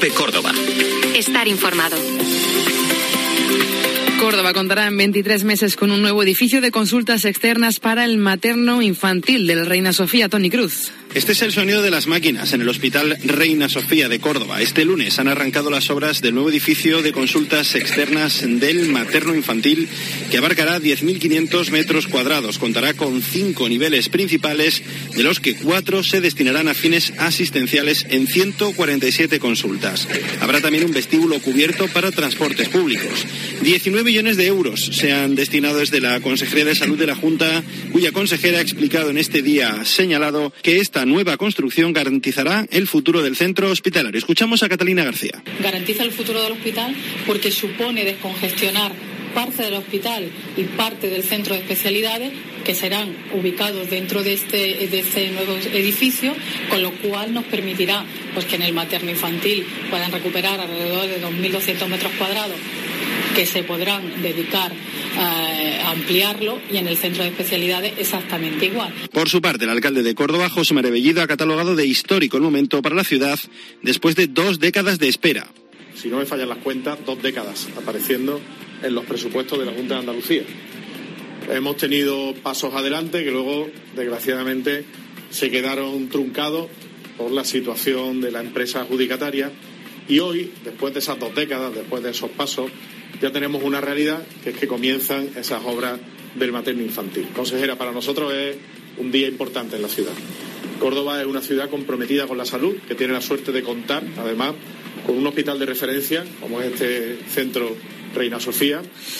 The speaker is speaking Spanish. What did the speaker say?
de Córdoba. Estar informado. Córdoba contará en 23 meses con un nuevo edificio de consultas externas para el materno infantil del Reina Sofía. Toni Cruz. Este es el sonido de las máquinas en el Hospital Reina Sofía de Córdoba. Este lunes han arrancado las obras del nuevo edificio de consultas externas del materno infantil, que abarcará 10.500 metros cuadrados. Contará con 5 niveles principales, de los que 4 se destinarán a fines asistenciales en 147 consultas. Habrá también un vestíbulo cubierto para transportes públicos. 19 millones de euros se han destinado desde la Consejería de Salud de la Junta, cuya consejera ha explicado en este día señalado que esta nueva construcción garantizará el futuro del centro hospitalario. Escuchamos a Catalina García. Garantiza el futuro del hospital porque supone descongestionar parte del hospital y parte del centro de especialidades que serán ubicados dentro de este nuevo edificio, con lo cual nos permitirá pues que en el materno infantil puedan recuperar alrededor de 2.200 metros cuadrados que se podrán dedicar a ampliarlo, y en el centro de especialidades exactamente igual. Por su parte, el alcalde de Córdoba, José María Bellido, ha catalogado de histórico el momento para la ciudad después de 2 décadas de espera. Si no me fallan las cuentas, 2 décadas apareciendo en los presupuestos de la Junta de Andalucía. Hemos tenido pasos adelante que luego, desgraciadamente, se quedaron truncados por la situación de la empresa adjudicataria, y hoy, después de esas 2 décadas, después de esos pasos, ya tenemos una realidad, que es que comienzan esas obras del materno infantil. Consejera, para nosotros es un día importante en la ciudad. Córdoba es una ciudad comprometida con la salud, que tiene la suerte de contar, además, con un hospital de referencia, como es este centro Reina Sofía.